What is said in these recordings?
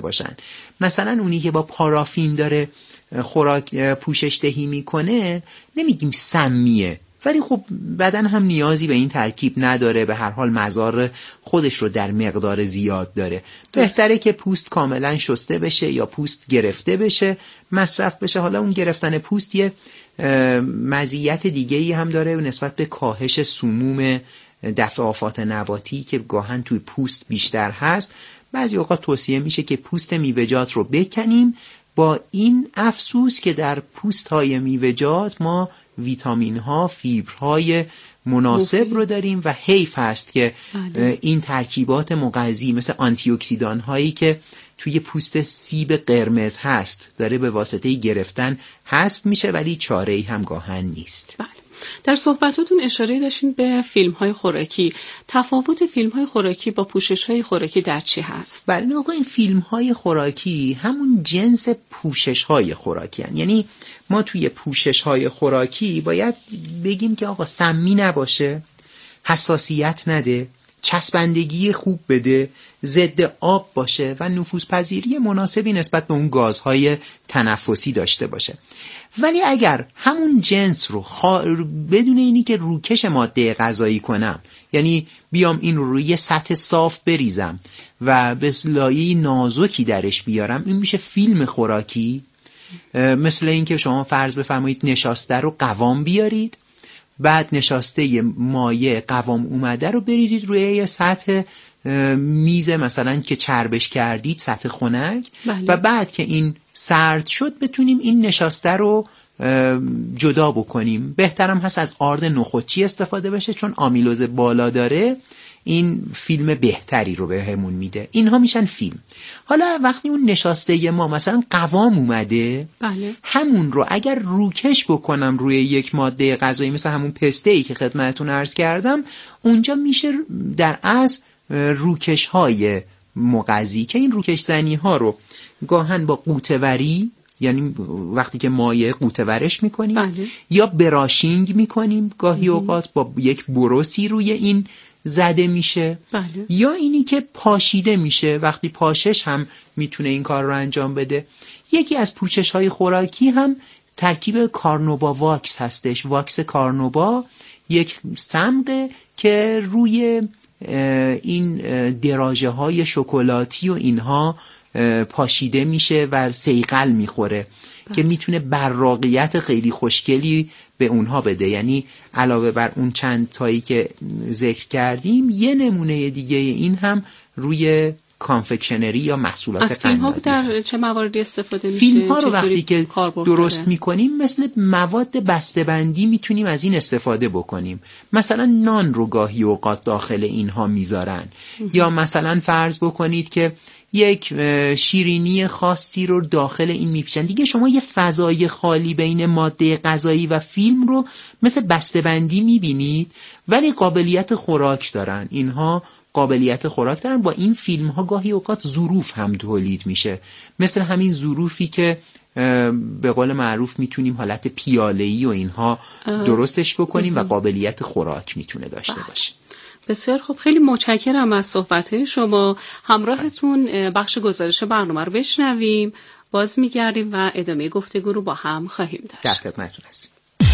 باشن. مثلا اونی که با پارافین داره خوراک پوشش دهی میکنه نمیگیم سمیه، ولی خب بدن هم نیازی به این ترکیب نداره، به هر حال مضار خودش رو در مقدار زیاد داره. بهتره که پوست کاملا شسته بشه یا پوست گرفته بشه مصرف بشه. حالا اون گرفتن پوست یه مزیت دیگه‌ای هم داره نسبت به کاهش سموم دفع آفات نباتی که گاهن توی پوست بیشتر هست. بعضی اوقات توصیه میشه که پوست میوه‌جات رو بکنیم، با این افسوس که در پوست های میوه‌جات ما ویتامین ها، فیبرهای مناسب رو داریم و حیف هست که این ترکیبات مغذی مثل آنتی اکسیدان هایی که توی پوست سیب قرمز هست داره به واسطه گرفتن حذف میشه، ولی چاره‌ای هم گاهن نیست. بله. در صحبتاتون اشاره داشتین به فیلم‌های خوراکی. تفاوت فیلم‌های خوراکی با پوشش‌های خوراکی در چی هست؟ بله، نگاه کنید، فیلم‌های خوراکی همون جنس پوشش‌های خوراکی هستند. یعنی ما توی پوشش‌های خوراکی باید بگیم که آقا سمی نباشه، حساسیت نده، چسبندگی خوب بده، ضد آب باشه و نفوذپذیری مناسبی نسبت به اون گازهای تنفسی داشته باشه. ولی اگر همون جنس رو بدون اینی که روکش ماده غذایی کنم، یعنی بیام این رو روی سطح صاف بریزم و به لایه نازکی درش بیارم، این میشه فیلم خوراکی. مثل این که شما فرض بفرمایید نشاسته رو قوام بیارید، بعد نشاسته مایع قوام اومده رو بریزید روی یه سطح میز مثلا که چربش کردید، سطح خنک. بله. و بعد که این سرد شد بتونیم این نشاسته رو جدا بکنیم. بهترم هست از آرد نخودچی استفاده بشه چون آمیلوز بالا داره، این فیلم بهتری رو بهمون میده. اینها میشن فیلم. حالا وقتی اون نشاسته ما مثلا قوام اومده، بله. همون رو اگر روکش بکنم روی یک ماده غذایی مثل همون پسته‌ای که خدمتتون عرض کردم، اونجا میشه در اصل روکش های مغذی که این روکش زنی ها رو گاهن با قوطه‌وری، یعنی وقتی که مایع قوطه‌ورش میکنیم، بله. یا براشینگ میکنیم، گاهی اوقات با یک بروسی روی این زده میشه. بله. یا اینی که پاشیده میشه، وقتی پاشش هم میتونه این کار رو انجام بده. یکی از پوشش های خوراکی هم ترکیب کارنوبا واکس هستش. واکس کارنوبا یک صمغه که روی این دراجه های شکلاتی و اینها پاشیده میشه و صیقل میخوره که میتونه براقیت خیلی خوشگلی به اونها بده. یعنی علاوه بر اون چند تایی که ذکر کردیم، یه نمونه دیگه این هم روی کانفکشنری یا محصولات قندازی. از فیلم ها در چه مواردی استفاده میشه؟ فیلم ها رو وقتی که درست میکنیم مثل مواد بسته‌بندی میتونیم از این استفاده بکنیم. مثلا نان رو گاهی اوقات داخل اینها میذارن. یا مثلا فرض بکنید که یک شیرینی خاصی رو داخل این میپیچن. دیگه شما یه فضای خالی بین ماده غذایی و فیلم رو مثل بسته‌بندی میبینید، ولی قابلیت خوراک دارن. اینها قابلیت خوراک دارن. با این فیلم ها گاهی اوقات ظروف هم تولید میشه، مثل همین ظروفی که به قول معروف میتونیم حالت پیاله‌ای و اینها درستش بکنیم و قابلیت خوراک میتونه داشته باشه. بسیار خوب، خیلی متشکرم از صحبت شما. همراهتون بخش گزارش برنامه رو بشنویم، باز میگردیم و ادامه گفتگو رو با هم خواهیم داشت. در خدمتتون هستیم.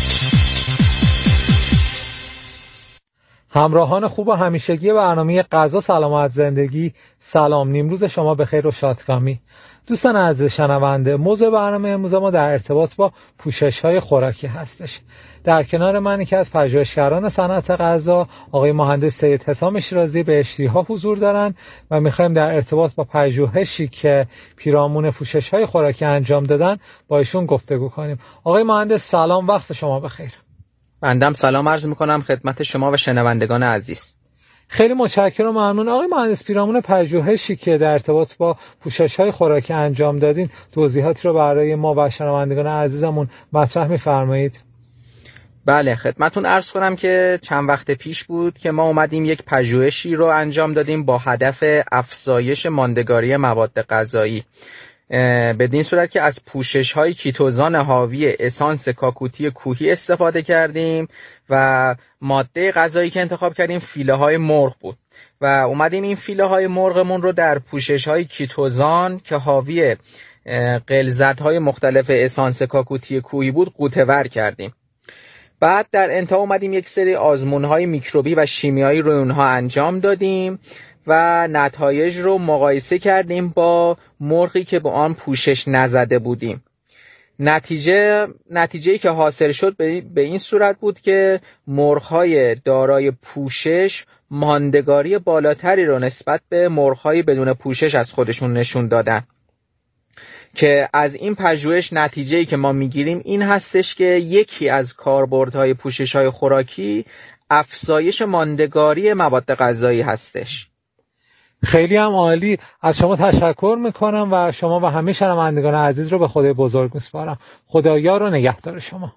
همراهان خوب و همیشگی برنامه غذا سلامت زندگی، سلام، نیمروز شما بخیر و شادکامی. دوستان عزیز شنونده، موضوع برنامه امروز ما در ارتباط با پوشش‌های خوراکی هستش. در کنار من یکی از پژوهشگران صنعت غذا، آقای مهندس سید حسام شیرازی بهشتی‌ها حضور دارند و می‌خوایم در ارتباط با پژوهشی که پیرامون پوشش‌های خوراکی انجام دادن با ایشون گفتگو کنیم. آقای مهندس سلام، وقت شما بخیر. بندم سلام عرض میکنم خدمت شما و شنوندگان عزیز. خیلی متشکرم و ممنون. آقای مهندس، پیرامون پژوهشی که در ارتباط با پوشش‌های خوراکی انجام دادین، توضیحاتی رو برای ما و شنوندگان عزیزمون مطرح می‌فرمایید؟ بله، خدمتون عرض کنم که چند وقت پیش بود که ما اومدیم یک پژوهشی رو انجام دادیم با هدف افزایش ماندگاری مواد غذایی. بدین صورت که از پوشش‌های کیتوزان حاوی اسانس کاکوتی کوهی استفاده کردیم و ماده غذایی که انتخاب کردیم فیله‌های مرغ بود و اومدیم این فیله‌های مرغمون رو در پوشش‌های کیتوزان که حاوی غلظت‌های مختلف اسانس کاکوتی کوهی بود غوطه‌ور کردیم. بعد در انتها اومدیم یک سری آزمون‌های میکروبی و شیمیایی رو اونها انجام دادیم و نتایج رو مقایسه کردیم با مرغی که با آن پوشش نزده بودیم. نتیجه‌ای که حاصل شد به این صورت بود که مرغ‌های دارای پوشش ماندگاری بالاتری رو نسبت به مرغ‌های بدون پوشش از خودشون نشون دادن، که از این پژوهش نتیجه‌ای که ما میگیریم این هستش که یکی از کاربردهای پوشش‌های خوراکی افزایش ماندگاری مواد غذایی هستش. خیلی هم عالی. از شما تشکر میکنم و شما و همه شنوندگان عزیز رو به خدای بزرگ میسپارم. خدایا رو نگهدار شما.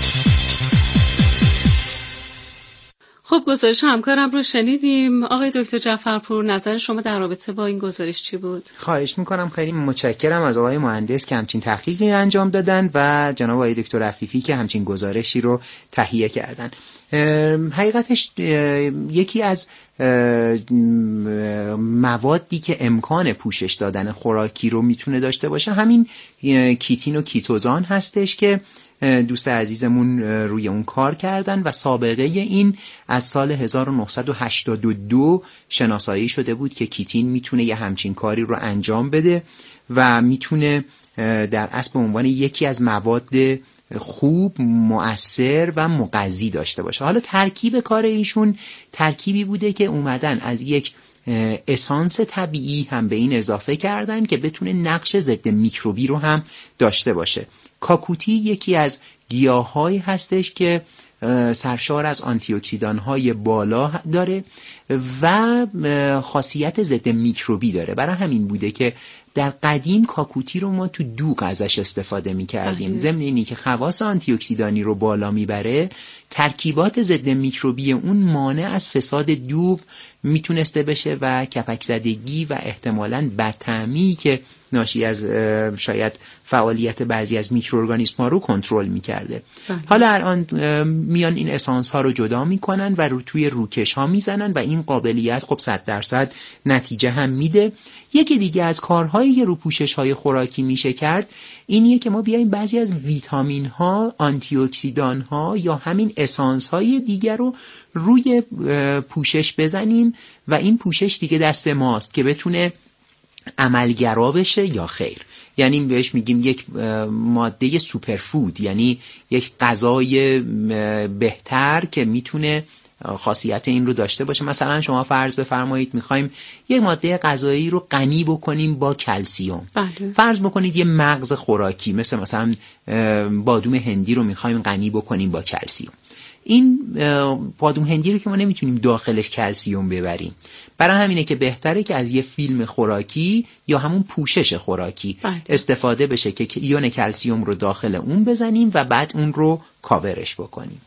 خب گزارش همکارم رو شنیدیم. آقای دکتر جعفرپور، نظر شما در رابطه با این گزارش چی بود؟ خواهش میکنم. خیلی متشکرم از آقای مهندس که همچین تحقیقی انجام دادن و جناب آقای دکتر عفیفی که همچین گزارشی رو تهیه کردن. حقیقتش یکی از موادی که امکان پوشش دادن خوراکی رو میتونه داشته باشه همین کیتین و کیتوزان هستش که دوست عزیزمون روی اون کار کردن و سابقه این از سال 1982 شناسایی شده بود که کیتین میتونه یه همچین کاری رو انجام بده و میتونه در اصل به عنوان یکی از مواد خوب، مؤثر و مغذی داشته باشه. حالا ترکیب کار ایشون ترکیبی بوده که اومدن از یک اسانس طبیعی هم به این اضافه کردن که بتونه نقش ضد میکروبی رو هم داشته باشه. کاکوتی یکی از گیاهایی هستش که سرشار از آنتی اکسیدان‌های بالا داره و خاصیت ضد میکروبی داره. برای همین بوده که در قدیم کاکوتی رو ما تو دوغ ازش استفاده می‌کردیم. ضمن اینی که خواص آنتی اکسیدانی رو بالا میبره، ترکیبات ضد میکروبی اون مانع از فساد دوغ میتونسته بشه و کپک زدگی و احتمالاً بدطعمی که ناشی از شاید فعالیت بعضی از میکروارگانیسم‌ها رو کنترل می‌کرده. حالا الان میان این اسانس ها رو جدا میکنن و توی روکش ها میزنن و این قابلیت خب 100% نتیجه هم میده. یکی دیگه از کارهایی که رو پوشش های خوراکی میشه کرد اینیه که ما بیایم بعضی از ویتامین ها، آنتی اکسیدان ها یا همین اسانس های دیگر رو روی پوشش بزنیم و این پوشش دیگه دست ماست که بتونه عملگرا بشه یا خیر. یعنی بهش میگیم یک ماده سوپرفود، یعنی یک غذای بهتر که میتونه خاصیت این رو داشته باشه. مثلا شما فرض بفرمایید میخوایم یک ماده غذایی رو غنی بکنیم با کلسیوم. فرض بکنید یه مغز خوراکی مثلا بادوم هندی رو میخوایم غنی بکنیم با کلسیوم. این بادوم هندی رو که ما نمیتونیم داخلش کلسیوم ببریم، برای همینه که بهتره که از یه فیلم خوراکی یا همون پوشش خوراکی استفاده بشه که ایون کلسیوم رو داخل اون بزنیم و بعد اون رو کاورش بکنیم.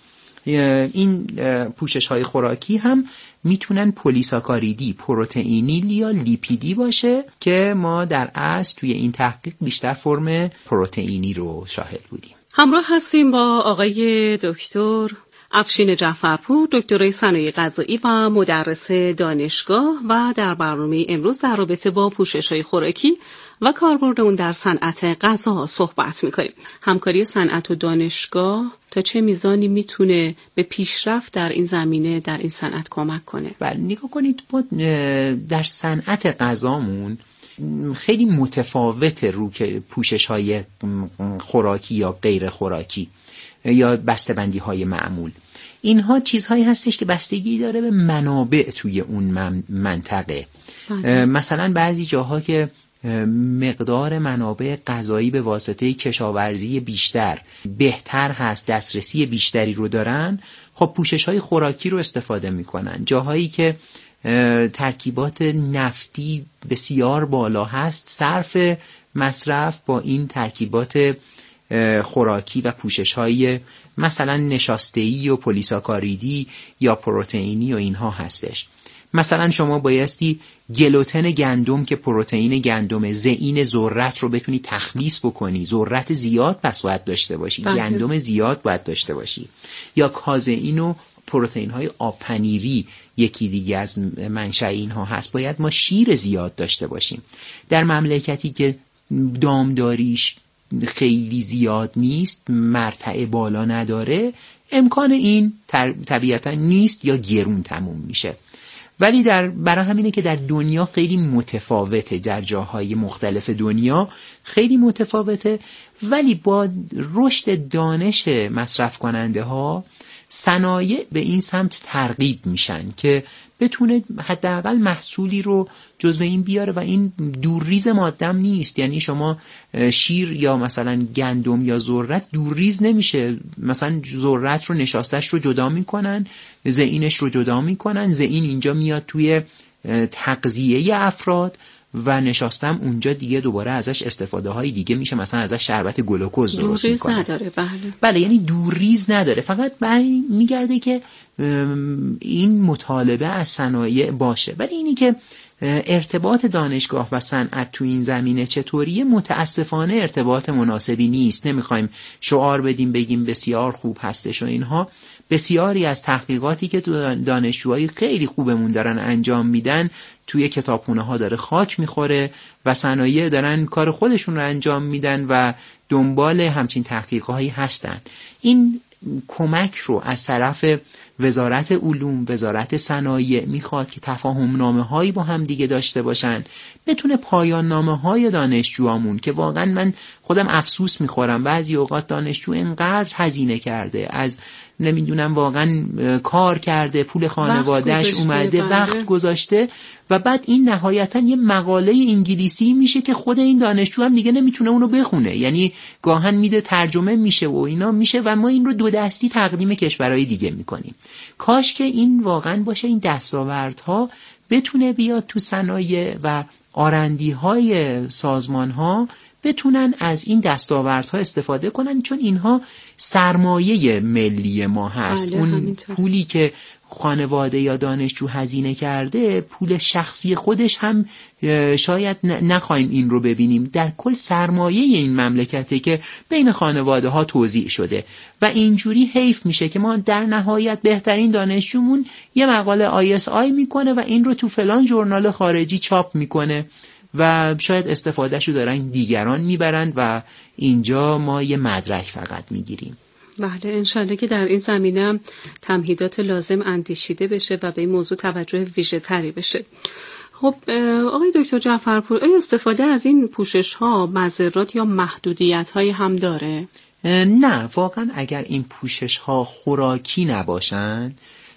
این پوشش های خوراکی هم میتونن پلیساکاریدی، پروتئینی یا لیپیدی باشه که ما در اصل توی این تحقیق بیشتر فرم پروتئینی رو شاهد بودیم. همراه هستیم با آقای دکتر افشین جعفرپور، دکترای صنایع غذایی و مدرس دانشگاه، و در برنامه امروز در رابطه با پوشش‌های خوراکی و کاربرد اون در صنعت غذا صحبت می‌کنیم. همکاری صنعت و دانشگاه تا چه میزانی میتونه به پیشرفت در این زمینه، در این صنعت کمک کنه؟ بله، نگاه کنید ما در صنعت غذامون خیلی متفاوته رو که پوشش‌های خوراکی یا غیر خوراکی یا بسته‌بندی‌های معمول. اینها چیزهایی هستش که بستگی داره به منابع توی اون منطقه. مثلا بعضی جاها که مقدار منابع غذایی به واسطه کشاورزی بیشتر بهتر هست، دسترسی بیشتری رو دارن، خب پوشش‌های خوراکی رو استفاده میکنن. جاهایی که ترکیبات نفتی بسیار بالا هست، صرف مصرف با این ترکیبات خوراکی و پوشش‌های مثلا نشاسته‌ای و پلیساکاریدی یا پروتئینی و اینها هستش. مثلا شما بایستی گلوتن گندم که پروتئین گندم، ضعین ذرت رو بتونی تخلیص بکنی، ذرت زیاد پس باید داشته باشی، گندم زیاد باید داشته باشی. یا کازئین و پروتئین های آب پنیری یکی دیگه از منشأ اینها هست، باید ما شیر زیاد داشته باشیم. در مملکتی که دامداریش خیلی زیاد نیست، مرتع بالا نداره، امکان این طبیعتا نیست یا گرون تموم میشه. ولی برای همینه که در دنیا خیلی متفاوته، در جاهای مختلف دنیا خیلی متفاوته، ولی با رشد دانش مصرف کننده ها صنایع به این سمت ترغیب میشن که بتونه حداقل محصولی رو جزو این بیاره و این دورریز ماده‌ام نیست. یعنی شما شیر یا مثلا گندم یا ذرت دورریز نمیشه، مثلا ذرت رو نشاستش رو جدا میکنن، ضعینش رو جدا میکنن، ضعین اینجا میاد توی تغذیه افراد و نشاستم اونجا دیگه دوباره ازش استفاده های دیگه میشه، مثلا ازش شربت گلوکوز درست میکنه. دورریز نداره. بله یعنی دورریز نداره، فقط برای میگرده که این مطالبه از صنایع باشه. ولی اینی که ارتباط دانشگاه و صنعت تو این زمینه چطوریه، متاسفانه ارتباط مناسبی نیست. نمیخوایم شعار بدیم بگیم بسیار خوب هستش و اینها. بسیاری از تحقیقاتی که تو دانشجوهای خیلی خوبمون دارن انجام میدن توی کتابخونه ها داره خاک میخوره و صنایع دارن کار خودشون رو انجام میدن و دنبال همچین تحقیقهایی هستن. این کمک رو از طرف وزارت علوم، وزارت صنایع میخواد که تفاهم نامه هایی با هم دیگه داشته باشن، بتونه پایان نامه های دانشجوامون که واقعا من خودم افسوس میخورم بعضی اوقات دانشجو اینقدر هزینه کرده، از نمیدونم واقعا کار کرده، پول خانوادهش اومده، وقت گذاشته و بعد این نهایتا یه مقاله انگلیسی میشه که خود این دانشجو هم دیگه نمیتونه اونو بخونه، یعنی گاهن میده ترجمه میشه و اینا میشه و ما این رو دو دستی تقدیم کشورهای دیگه میکنیم. کاش که این واقعا باشه، این دستاوردها بتونه بیاد تو صنایع و آرندی‌های سازمان‌ها بتونن از این دستاوردها استفاده کنن، چون اینها سرمایه ملی ما هست. اون پولی که خانواده یا دانشجو هزینه کرده پول شخصی خودش هم شاید نخواهیم این رو ببینیم، در کل سرمایه این مملکته که بین خانواده ها توزیع شده و اینجوری حیف میشه که ما در نهایت بهترین دانشجومون یه مقاله ISI میکنه و این رو تو فلان ژورنال خارجی چاپ میکنه و شاید استفادهشو دارن دیگران میبرن و اینجا ما یه مدرک فقط میگیریم. بله، انشالله که در این زمینه تمهیدات لازم اندیشیده بشه و به این موضوع توجه ویژه تری بشه. خب آقای دکتر جعفرپور، آیا استفاده از این پوشش ها مضرات یا محدودیت هایی هم داره؟ نه، واقعا اگر این پوشش ها خوراکی نباشن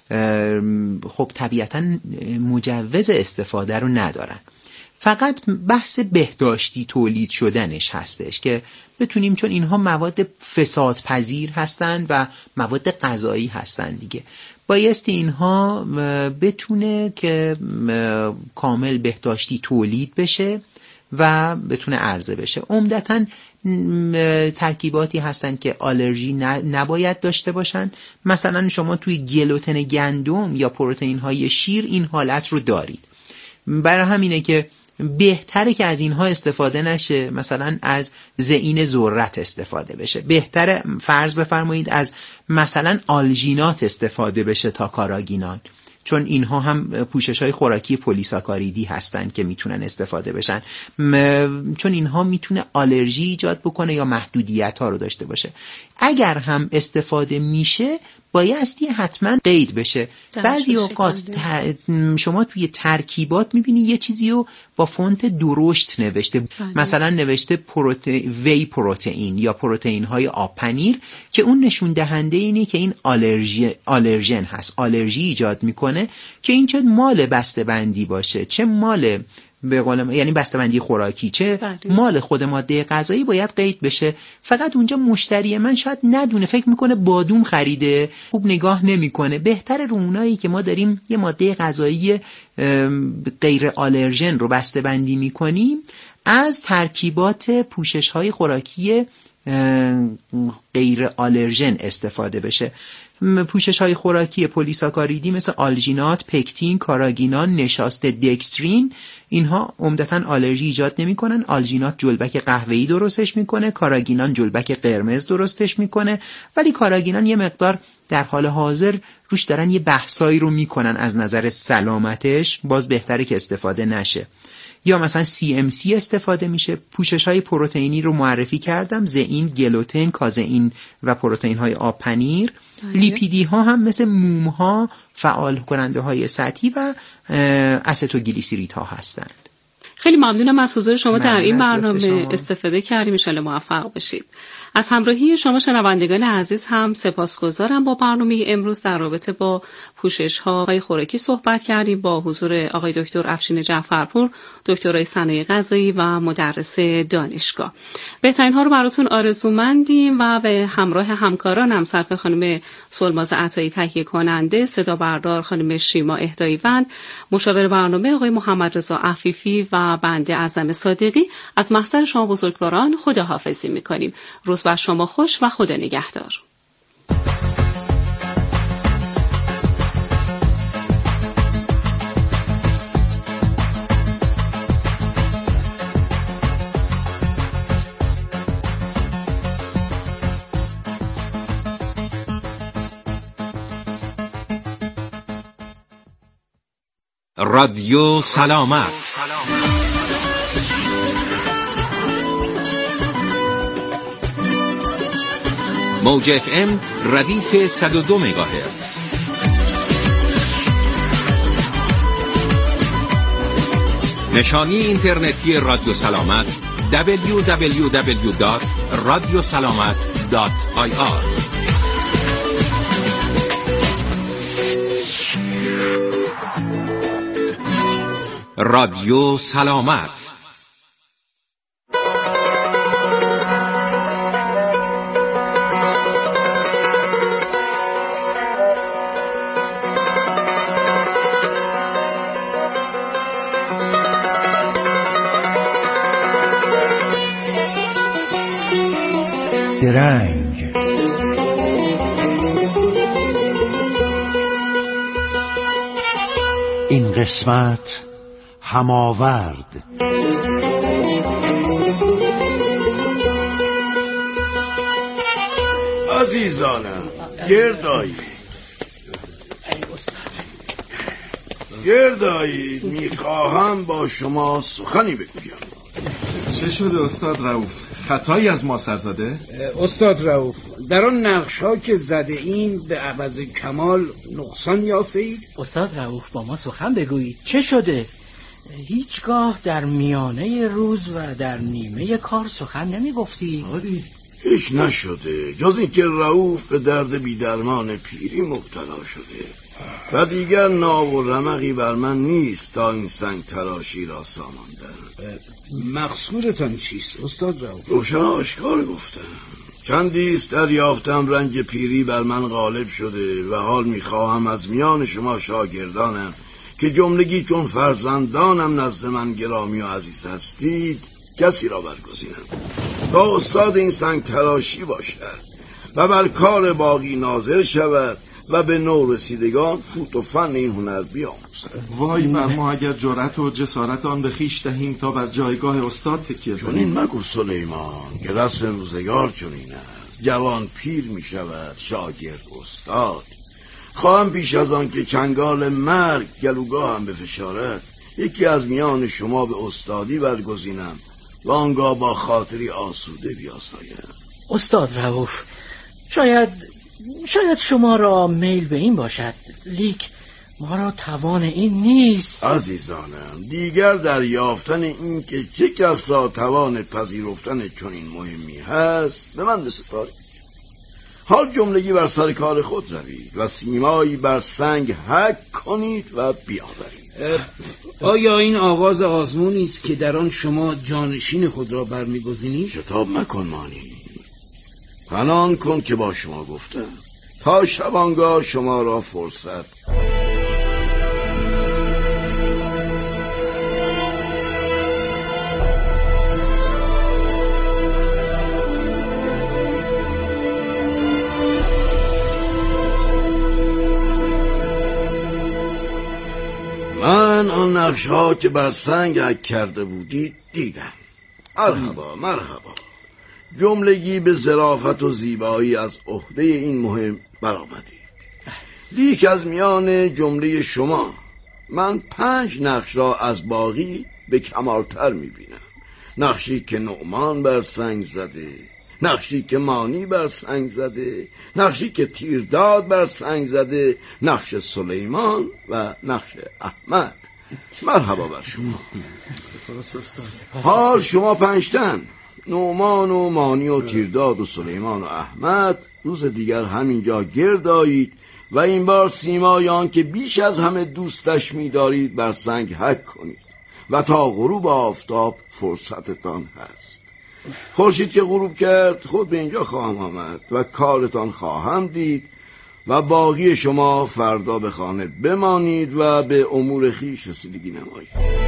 خب طبیعتا مجوز استفاده رو ندارن. فقط بحث بهداشتی تولید شدنش هستش که بتونیم، چون اینها مواد فساد پذیر هستن و مواد غذایی هستن دیگه، بایستی اینها بتونه که کامل بهداشتی تولید بشه و بتونه عرضه بشه. عمدتاً ترکیباتی هستن که آلرژی نباید داشته باشن. مثلا شما توی گلوتن گندم یا پروتئین های شیر این حالت رو دارید، برای همینه که بهتره که از اینها استفاده نشه. مثلا از ضعین ذرت استفاده بشه، بهتره فرض بفرمایید از مثلا آلژینات استفاده بشه تا کاراگینان، چون اینها هم پوشش‌های خوراکی پلیساکاریدی هستن که میتونن استفاده بشن، چون اینها میتونه آلرژی ایجاد بکنه یا محدودیت ها رو داشته باشه. اگر هم استفاده میشه بایستی حتما قید بشه. بعضی اوقات شما توی ترکیبات میبینی یه چیزی رو با فونت درشت نوشته، مثلا نوشته وی پروتئین یا پروتئین های آب پنیر، که اون نشون دهنده اینه که این آلرژن هست، آلرژی ایجاد میکنه، که این چه مال بسته‌بندی باشه چه مال به قول یعنی بسته‌بندی خوراکی چه مال خود ماده غذایی باید قید بشه. فقط اونجا مشتری من شاید ندونه، فکر میکنه بادوم خریده، خوب نگاه نمیکنه. بهتره رو اونایی که ما داریم یه ماده غذایی غیر آلرژن رو بسته‌بندی میکنیم از ترکیبات پوشش‌های خوراکی غیر آلرژن استفاده بشه. پوشش‌های خوراکی پلیساکاریدی مثل آلژینات، پکتین، کاراگینان، نشاست دکسترین، اینها عمدتاً آلرژی ایجاد نمی‌کنن. آلژینات جلبک قهوه‌ای درستش میکنه، کاراگینان جلبک قرمز درستش میکنه، ولی کاراگینان یه مقدار در حال حاضر روش دارن یه بحثایی رو میکنن از نظر سلامتش، باز بهتره که استفاده نشه. یا مثلا CMC استفاده میشه. پوشش‌های پروتئینی رو معرفی کردم، زئین، گلوتن، کازئین و پروتئین‌های آب پنیر. لیپیدی ها هم مثل موم ها فعال کننده های سطحی و استوگلیسیرید ها هستند. خیلی ممنونم از حضور شما در این برنامه، استفاده کردیم، ان شاءالله موفق بشید. از همراهی شما شنوندگان عزیز هم سپاسگزارم. با برنامه امروز در رابطه با پوشش‌های خوراکی صحبت کردیم با حضور آقای دکتر افشین جعفرپور، دکترای صنایع غذایی و مدرس دانشگاه. بهترین ها رو براتون آرزومندیم و به همراه همکارانم صرف خانم سلماز عطایی تهیه کننده، صدا بردار خانم شیما اهدایی‌وند، مشاور برنامه آقای محمد رضا عفیفی و بنده اعظم صادقی از محضر شما بزرگواران خداحافظی می‌کنیم. روز بر شما خوش و خدا نگهدار. رادیو سلامت. موج FM ردیف 102 مگاهرتز. نشانی اینترنتی رادیو سلامت www.radiosalamat.ir. رادیو سلامت. درنگ این قسمت هماورد. عزیزانم، گردایید میخواهم با شما سخنی بگویم. چه شده استاد رؤوف؟ خطایی از ما سر زده؟ استاد رؤوف، در آن نقش‌ها که زده این به عوض کمال نقصان یافته اید؟ استاد رؤوف با ما سخن بگویید، چه شده؟ هیچگاه در میانه روز و در نیمه کار سخن نمی گفتی؟ هیچ نشده جز این که رؤوف به درد بیدرمان پیری مبتلا شده و دیگر ناو و رمقی بر من نیست تا این سنگ تراشی را ساماندن. مقصودتان چیست استاد رؤوف؟ روشن آشکار گفتم. چندیست دریافتم رنج پیری بر من غالب شده و حال میخواهم از میان شما شاگردانم که جملگی چون فرزندانم نزد من گرامی و عزیز هستید کسی را برگزینم تا استاد این سنگ تراشی باشد و بر کار باقی ناظر شود و به نو رسیدگان فوت و فن این هنر بیاموزد. وای بر ما اگر جرأت و جسارت آن به خویش دهیم تا بر جایگاه استاد تکیه کنیم. چنین مگو سلیمان که رسم روزگار چنین است. جوان پیر می شود، شاگرد استاد. خواهم پیش از آن که چنگال مرگ گلوگاه هم بفشارد یکی از میان شما به استادی برگزینم و آنگاه با خاطری آسوده بیاسایم. استاد رؤوف، شاید شما را میل به این باشد، لیک ما را توان این نیست. عزیزانم، دیگر در یافتن این که چه کس را توان پذیرفتن چنین مهمی هست به من بسپارید. حال جملگی بر سر کار خود روید و سیمایی بر سنگ حک کنید و بیاورید. آیا این آغاز آزمونی است که در آن شما جانشین خود را برمیگزینید؟ شتاب مکن مانی، پنهان کن که با شما گفتم تا شبانگاه شما را فرصت. آن نقش ها که بر سنگ حک کرده بودید دیدم. مرحبا. جملگی به ظرافت و زیبایی از عهده این مهم برآمدید. لیک از میان جمله شما من 5 نقش را از باقی به کمالتر میبینم. نقشی که نعمان بر سنگ زده، نقشی که مانی بر سنگ زده، نقشی که تیرداد بر سنگ زده، نقش سلیمان و نقش احمد. مرحبا بر شما. حال شما 5 تن، نعمان و مانی و تیرداد و سلیمان و احمد، روز دیگر همینجا گرد آیید و این بار سیمای آن که بیش از همه دوستش می‌دارید بر سنگ حک کنید و تا غروب آفتاب فرصتتان هست. خورشید که غروب کرد خود به اینجا خواهم آمد و کارتان خواهم دید و باقی شما فردا به خانه بمانید و به امور خویش رسیدگی نمایید.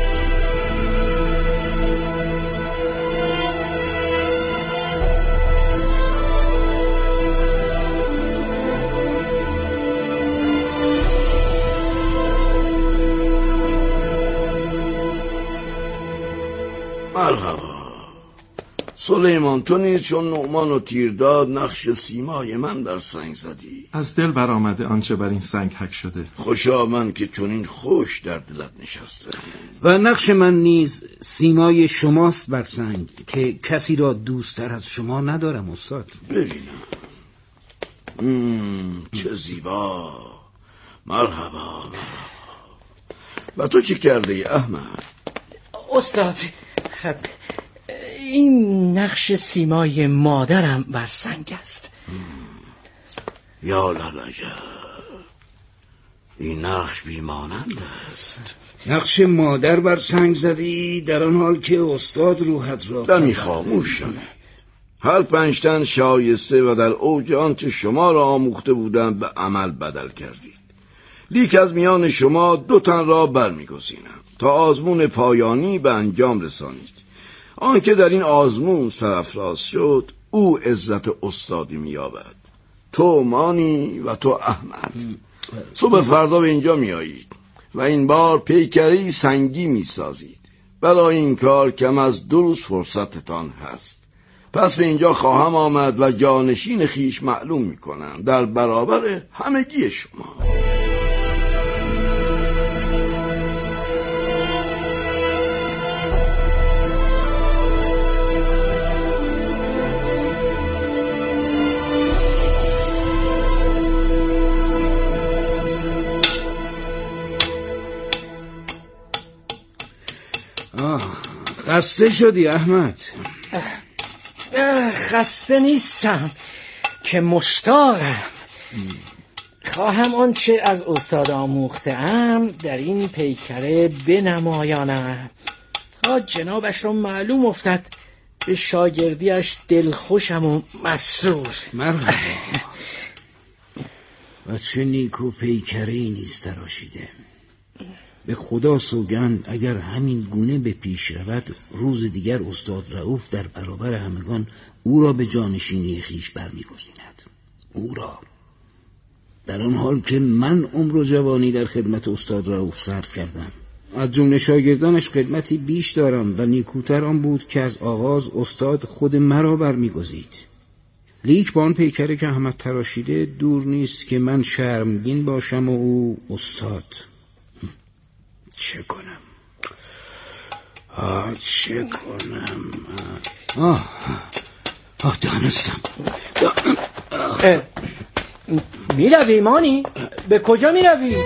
مرحبا. سلیمان، تو نیز چون نعمان و تیرداد نقش سیمای من بر سنگ زدی. از دل برآمده آنچه بر این سنگ حک شده. خوشا من که چنین خوش در دلت نشسته. و نقش من نیز سیمای شماست بر سنگ که کسی را دوستتر از شما ندارم استاد. ببینم. چه زیبا. مرحبا. و تو چی کرده ای احمد؟ استاد، این نقش سیمای مادرم بر سنگ است. یا لالجا، این نقش بیمانند است. نقش مادر بر سنگ زدی در آن حال که استاد روحت را دمی خاموشم. هر 5 تن شایسته و در اوج آنچه شما را آموخته بودم به عمل بدل کردید. لیک از میان شما 2 تن را برمیگزینم تا آزمون پایانی به انجام رسانید. آن که در این آزمون سرافراز شد او عزت استادی می‌یابد. تو مانی و تو احمد. صبح فردا به اینجا میایید و این بار پیکری سنگی میسازید. برای این کار کم از 2 روز فرصتتان هست. پس به اینجا خواهم آمد و جانشین خیش معلوم میکنم در برابر همگی شما. خسته شدی احمد؟ خسته نیستم که مشتاقم. خواهم آنچه از استاد آموخته‌ام در این پیکره بنمایانم تا جنابش را معلوم افتد به شاگردیش دلخوشم و مسرور. مرحبا. و چه نیکو پیکره‌ای نیز تراشیده. به خدا سوگند اگر همین گونه به پیش رود روز دیگر استاد رؤوف در برابر همگان او را به جانشینی خیش برمیگزیند. او را در آن حال که من عمر و جوانی در خدمت استاد رؤوف صرف کردم. از جمله شاگردانش خدمتی بیش دارم و نیکوتر آن بود که از آغاز استاد خود مرا برمیگزید. لیک با آن پیکره که احمد تراشیده دور نیست که من شرمگین باشم و او استاد. چه کنم؟ چه کنم؟ دانستم. میروی مانی؟ به کجا میروی؟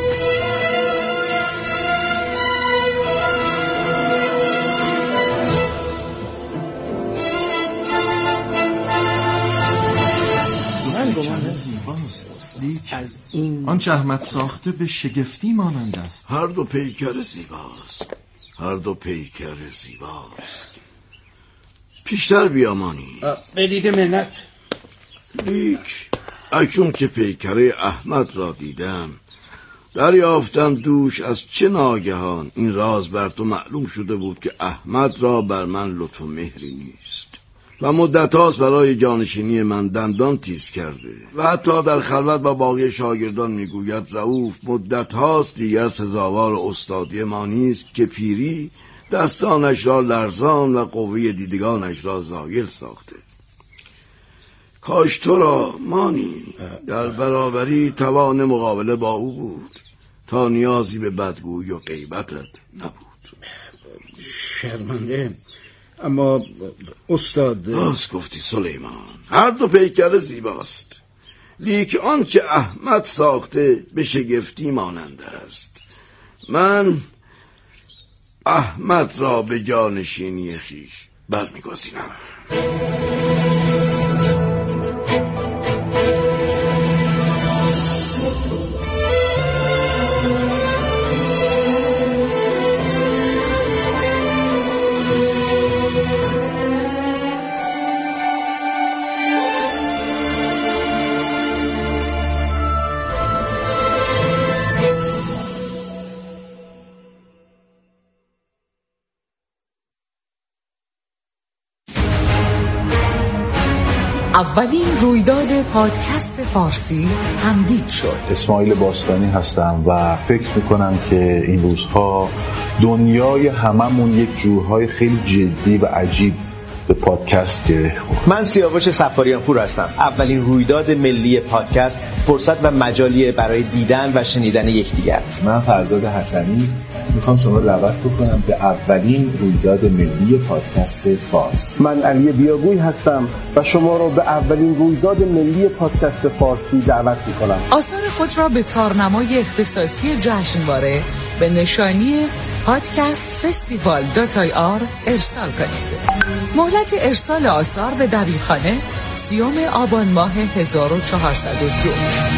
من گمان زیباست. از این آنچه احمد ساخته به شگفتی مانند است. هر دو پیکر زیباست. هر دو پیکر زیباست. پیشتر بیامانی. بدید منت. لیک اکنون که پیکره احمد را دیدم دریافتم دوش از چه ناگهان این راز بر تو معلوم شده بود که احمد را بر من لطف و مهری نیست. و مدت هاست برای جانشینی من دندان تیز کرده و حتی در خلوت با باقی شاگردان میگوید رؤوف مدت هاست دیگر سزاوار استادی ما نیست که پیری دستانش را لرزان و قوه دیدگانش را زایل ساخته. کاش تو را مانی در برابری توان مقابله با او بود تا نیازی به بدگویی و غیبتت نبود. شرمنده، اما استاد راست گفتی سلیمان، هر دو پیکر زیباست، لیک آنچه احمد ساخته به شگفتی ماننده است. من احمد را به جانشینی خویش برمیگزینم. اولین رویداد پادکست فارسی تمدید شد. اسماعیل باستانی هستم و فکر میکنم که این روزها دنیای هممون یک جورهای خیلی جدی و عجیب به پادکست گره خورد. من سیاوش سفاریان پور هستم. اولین رویداد ملی پادکست فرصت و مجالیه برای دیدن و شنیدن یکدیگر. من فرزاد حسنی میخوام شما دعوت بکنم به اولین رویداد ملی پادکست فارسی. من علی بیاگوی هستم و شما رو به اولین رویداد ملی پادکست فارسی دعوت میکنم. آثار خود را به تارنمای اختصاصی جشنواره به نشانی podcastfestival.ir ارسال کنید. مهلت ارسال آثار به دبیرخانه 30 آبان ماه 1402.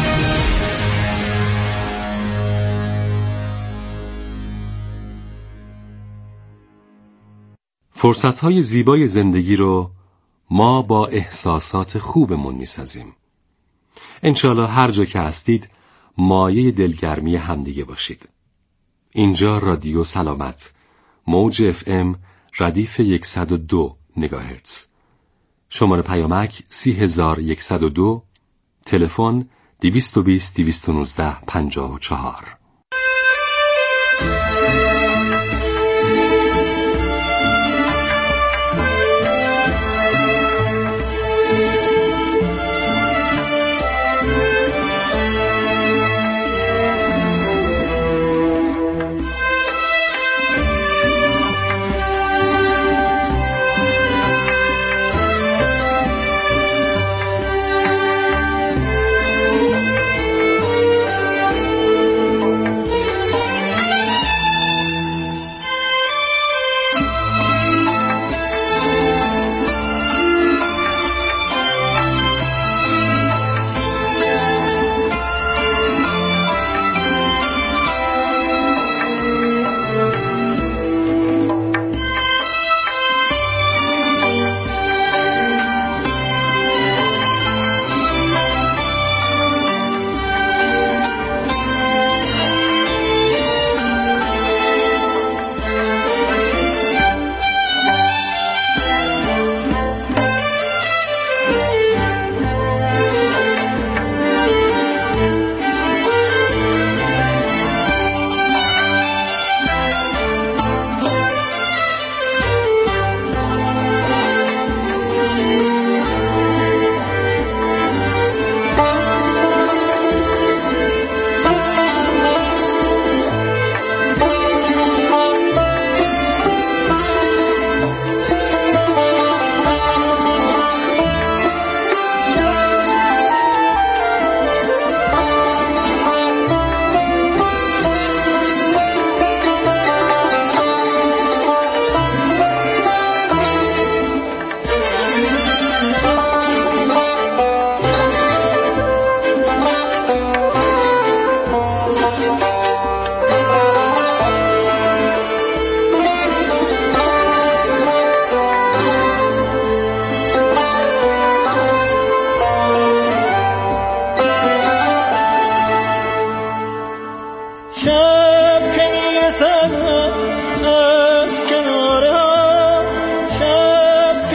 فرصت‌های زیبای زندگی رو ما با احساسات خوبمون می‌سازیم. انشالله هر جا که هستید مایه دلگرمی همدیگه باشید. اینجا رادیو سلامت، موج FM ردیف 102 مگاهرتز. شماره پیامک 30102، تلفن 220 219 54.